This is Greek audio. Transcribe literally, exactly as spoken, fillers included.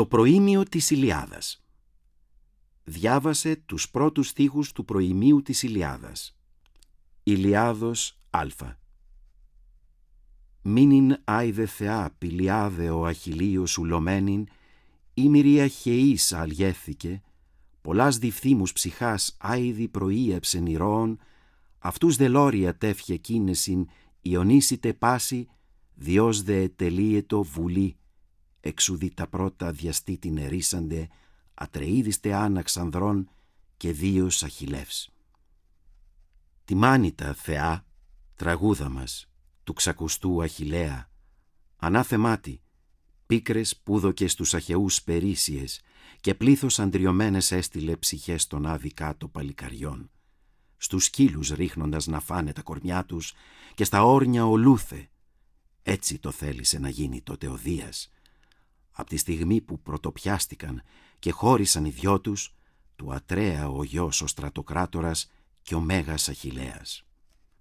Το προήμιο της Ηλιάδας. Διάβασε τους πρώτους στίχους του προημίου της Ηλιάδας. Ηλιάδος Α. Μήνυν άιδε Θεά πηλιάδε ο Αχιλίος ουλωμένην, η μυρία χεής αλγέθηκε, πολλάς διφθήμους ψυχάς άιδη προήεψεν ηρώων, αυτούς δε λόρια τεύχε κίνεσιν ιονίσιτε πάση, διός δε ετελείετο βουλή, εξουδί τα πρώτα διαστήτην ερίσαντε, ατρεΐδιστε άναξ ανδρών και δίος αχιλεύς. Τιμάνητα Θεά, τραγούδα μας, του ξακουστού Αχιλέα, ανάθεμάτι, πίκρες πούδοκε στους αχαιούς περίσιες και πλήθος αντριωμένες έστειλε ψυχές των άδει κάτω παλικαριών, στους σκύλους ρίχνοντας να φάνε τα κορμιά τους και στα όρνια ολούθε. Έτσι το θέλησε να γίνει τότε ο Δίας. Απ' τη στιγμή που πρωτοπιάστηκαν και χώρισαν οι δυο τους, του Ατρέα ο γιος ο στρατοκράτορας και ο Μέγας Αχιλλέας.